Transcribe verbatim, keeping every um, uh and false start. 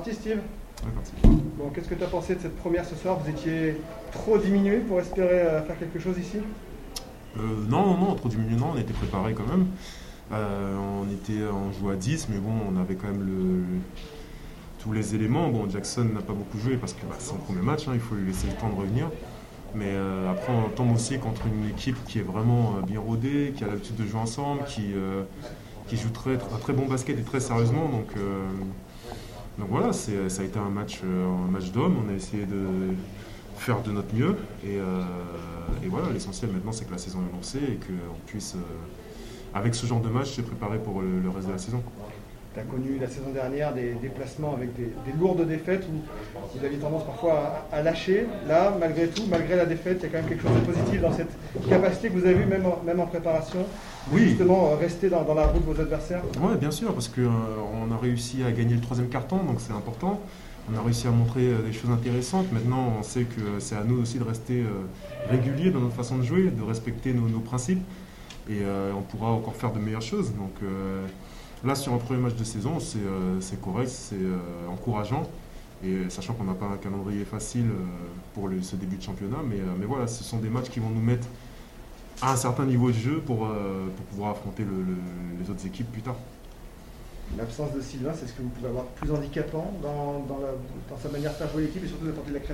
parti, Steve? Ouais, parti. Bon, qu'est-ce que tu as pensé de cette première ce soir? Vous étiez trop diminué pour espérer euh, faire quelque chose ici? euh, Non, non, trop diminué, non, on était préparé quand même. Euh, on, était, on jouait à dix, mais bon, on avait quand même le, le- tous les éléments. Bon, Jackson n'a pas beaucoup joué parce que bah, c'est son premier match, hein, il faut lui laisser le temps de revenir. Mais euh, après, on tombe aussi contre une équipe qui est vraiment euh, bien rodée, qui a l'habitude de jouer ensemble, qui, euh, qui joue très, un très bon basket et très sérieusement. Donc, euh, donc voilà, c'est, ça a été un match, euh, un match d'homme. On a essayé de faire de notre mieux. Et, euh, et voilà, l'essentiel maintenant, c'est que la saison est lancée et qu'on puisse, euh, avec ce genre de match, se préparer pour le, le reste de la saison. Tu as connu la saison dernière des déplacements avec des, des lourdes défaites où vous aviez tendance parfois à, à lâcher. Là, malgré tout, malgré la défaite, il y a quand même quelque chose de positif dans cette capacité que vous avez vue, même en, même en préparation, de Oui. justement euh, rester dans, dans la roue de vos adversaires. Oui, bien sûr, parce qu'on euh, a réussi à gagner le troisième quart-temps, donc c'est important. On a réussi à montrer euh, des choses intéressantes. Maintenant, on sait que c'est à nous aussi de rester euh, réguliers dans notre façon de jouer, de respecter nos, nos principes. Et euh, on pourra encore faire de meilleures choses. Donc euh, là, sur un premier match de saison, c'est euh, c'est correct, c'est euh, encourageant. Et euh, sachant qu'on n'a pas un calendrier facile euh, pour le- ce début de championnat. Mais, euh, mais voilà, ce sont des matchs qui vont nous mettre à un certain niveau de jeu pour, euh, pour pouvoir affronter le- le- les autres équipes plus tard. L'absence de Sylvain, c'est ce que vous pouvez avoir plus handicapant dans, dans, la- dans sa manière de faire jouer l'équipe et surtout d'apporter de la créativité.